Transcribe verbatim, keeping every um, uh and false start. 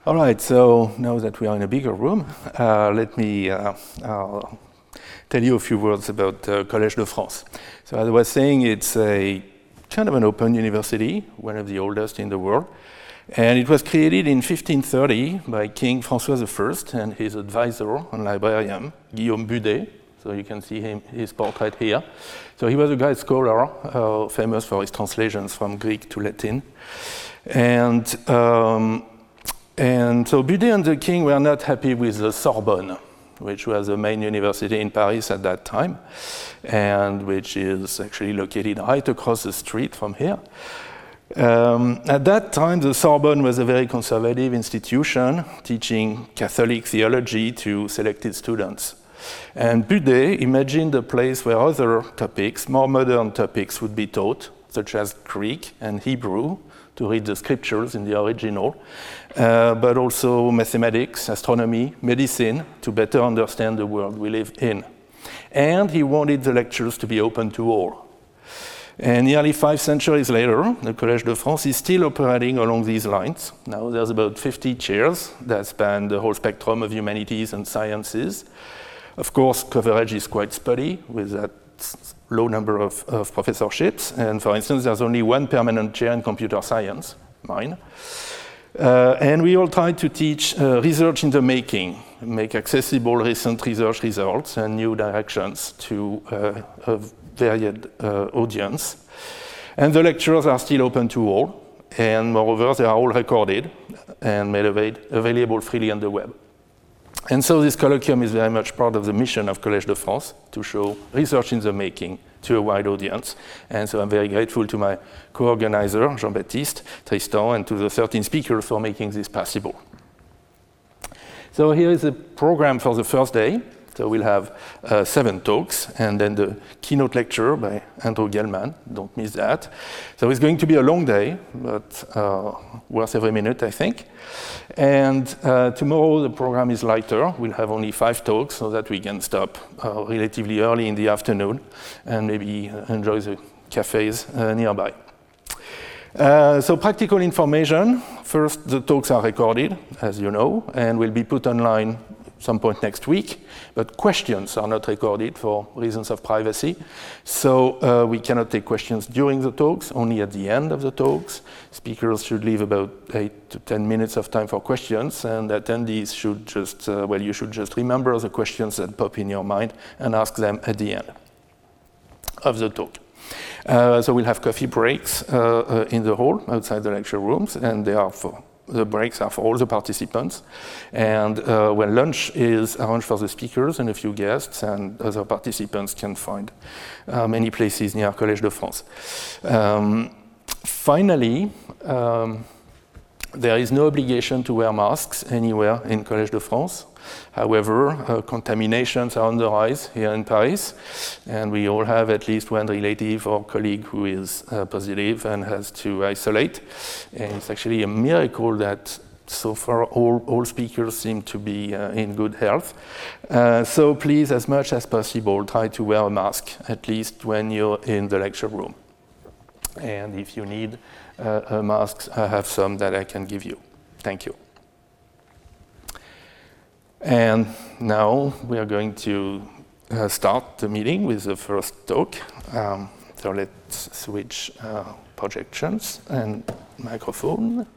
All right, so now that we are in a bigger room, uh, let me uh, uh, tell you a few words about uh, Collège de France. So as I was saying, it's a kind of an open university, one of the oldest in the world. And it was created in fifteen thirty by King François the First and his advisor and librarian, Guillaume Budet. So you can see him, his portrait here. So he was a great scholar, uh, famous for his translations from Greek to Latin. And, um, and so Budet and the king were not happy with the Sorbonne, which was the main university in Paris at that time, and which is actually located right across the street from here. Um, at that time, the Sorbonne was a very conservative institution, teaching Catholic theology to selected students. And Budet imagined a place where other topics, more modern topics, would be taught, such as Greek and Hebrew, to read the scriptures in the original, uh, but also mathematics, astronomy, medicine, to better understand the world we live in. And he wanted the lectures to be open to all. And nearly five centuries later, the Collège de France is still operating along these lines. Now there's about fifty chairs that span the whole spectrum of humanities and sciences. Of course, coverage is quite spotty with that low number of, of professorships. And for instance, there's only one permanent chair in computer science, mine. Uh, and we all try to teach uh, research in the making, make accessible recent research results and new directions to uh, a varied uh, audience. And the lectures are still open to all. And moreover, they are all recorded and made avail available freely on the web. And so this colloquium is very much part of the mission of Collège de France, to show research in the making to a wide audience. And so I'm very grateful to my co-organizer, Jean-Baptiste, Tristan, and to the thirteen speakers for making this possible. So here is the program for the first day. So we'll have uh, seven talks, and then the keynote lecture by Andrew Gelman. Don't miss that. So it's going to be a long day, but uh, worth every minute, I think. And uh, tomorrow the program is lighter. We'll have only five talks, so that we can stop uh, relatively early in the afternoon and maybe enjoy the cafes uh, nearby. Uh, so practical information. First, the talks are recorded, as you know, and will be put online some point next week, but questions are not recorded for reasons of privacy. So uh, we cannot take questions during the talks, only at the end of the talks. Speakers should leave about eight to ten minutes of time for questions, and attendees should just, uh, well, you should just remember the questions that pop in your mind and ask them at the end of the talk. Uh, so we'll have coffee breaks uh, uh, in the hall outside the lecture rooms, and they are for The breaks are for all the participants. And uh, when lunch is arranged for the speakers and a few guests, and other participants can find uh, many places near Collège de France. Um, finally, um, there is no obligation to wear masks anywhere in Collège de France. However, uh, contaminations are on the rise here in Paris, and we all have at least one relative or colleague who is uh, positive and has to isolate. And it's actually a miracle that so far all, all speakers seem to be uh, in good health. Uh, so please, as much as possible, try to wear a mask, at least when you're in the lecture room. And if you need uh, a mask, I have some that I can give you. Thank you. And now we are going to uh, start the meeting with the first talk. Um, so let's switch uh, projections and microphone.